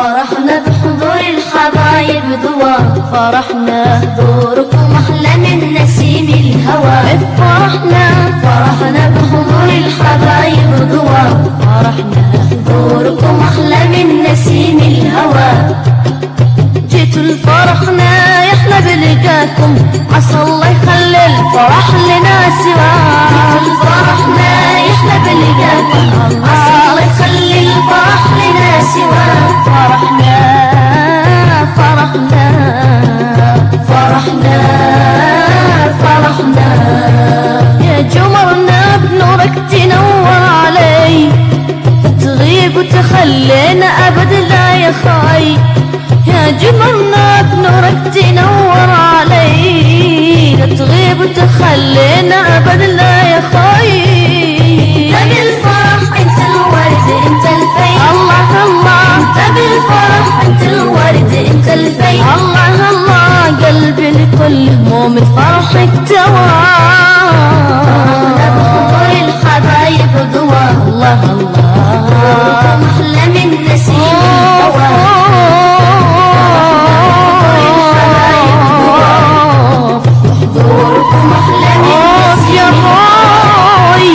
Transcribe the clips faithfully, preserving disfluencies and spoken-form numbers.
فرحنا بحضور الحبايب دوار، فرحنا حضوركم أحلى من نسيم الهوى. فرحنا فرحنا بحضور الحبايب دوار، فرحنا حضوركم أحلى من نسيم الهوى. جيتوا لفرحنا يحلى بلقاكم، عسى الله يخلي الفرح لنا سوا. جيتوا لفرحنا يحلى بلقاكم، عسى الله يخلي الفرح لنا سوا. فرحنا فرحنا فرحنا فرحنا يا جمرنا بنورك تنور علي، تغيب وتخلينا أبد لا يخاي. يا جمرنا بنورك تنور علي، تغيب وتخلينا أبد لا يخاي. انت بالفرح انت الورد انت الفيل، الله الله انت بالفرح انت الورد انت الفيل. الله الله قلبي لكل هموم الفرح اكتوى. فرحنا بحضور الحبايب دوا، الله الله أحلى من نسيم الهوى. حضوركم أحلى من نسيم الهوى.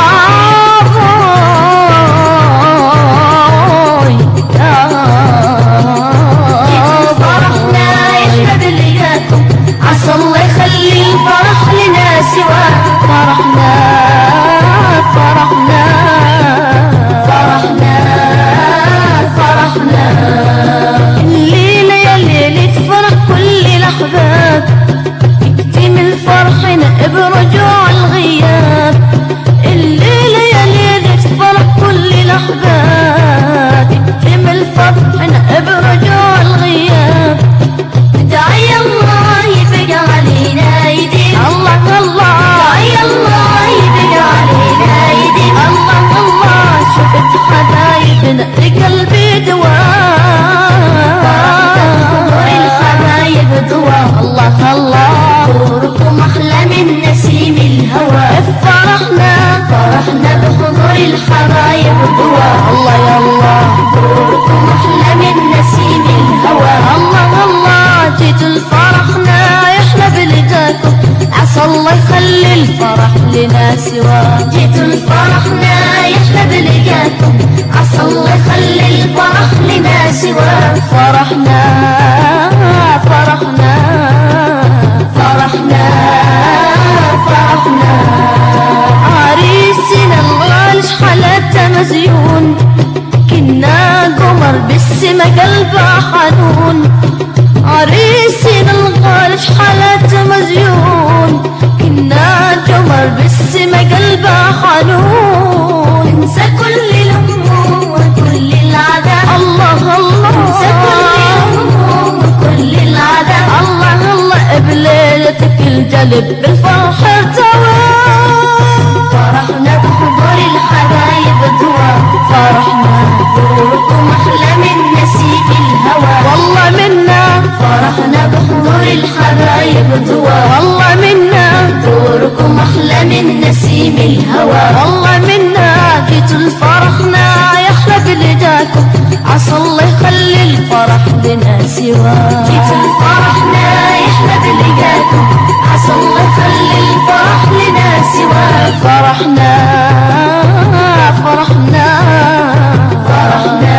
عسى الله يخلي الفرح لنا سوا. فرحنا فرحنا فرحنا فرحنا الليلة يا ليلة فرح كل الأحباب، يكتم الفرحنا برجوع الغياب. الليلة يا ليلة فرح كل الأحباب، يكتم الفرحنا برجوع الغياب. دعي الله يبقى علينا يديم، الله الله دعي الله يبقى علينا يديم. الله الله شفت حبايبنا لقلبي دواء. حضور الحبايب دواء، الله الله حضوركم أحلى من نسيم الهوى. فرحنا فرحنا بحضور الحبايب دواء، الله يا الله حضوركم أحلى من نسيم الهوى. الله الله جيتوا لفرحنا يحلى بلقاكم، عسى الله يخلي الفرح لنا سوا. جيتوا لفرحنا يحلى بلقاكم، عسى الله يخلي الفرح لنا سوا. فرحنا فرحنا فرحنا فرحنا عريسنا الغالي شحالته مزيون، كنا قمر بالسما قلبه حنون. عريسنا الغالي شحالته مزيون، كنا قمر بالسما قلبه حنون. انسى كل الهموم وكل العذاب، الله الله انسى كل الهموم وكل العذاب. الله الله بليلتك الجلب بالفرح ارتوى. فرحنا بحضور الحبايب دوا، فرحنا حضوركم أحلى من نسيم الهوى. والله منا فرحنا بحضور الحبايب دوا، والله منا حضوركم أحلى من نسيم الهوى. والله منا جيتوا لفرحنا يحلى بلقاكم، عسى الله يخلي الفرح لنا سوا. جيتوا لفرحنا يحلى بلقاكم، عسى الله يخلي الفرح لنا سوا. فرحنا فرحنا فرحنا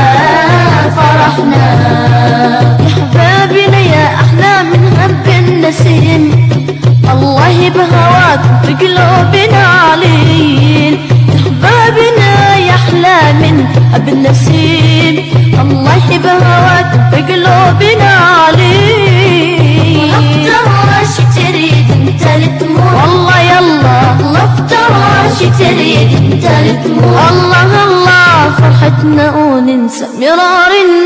فرحنا يا حبابنا يا أحلى من هب النسيم. الله بهواكم في قلوبنا عليل، يا حبابنا يا أحلى من هب النسيم. الله بهواكم في قلوبنا عليل. افتراش تريد انت لتموت، والله يلا الله افتراش تريد انت لتموت. الله الله فرحتنا وننسى مرار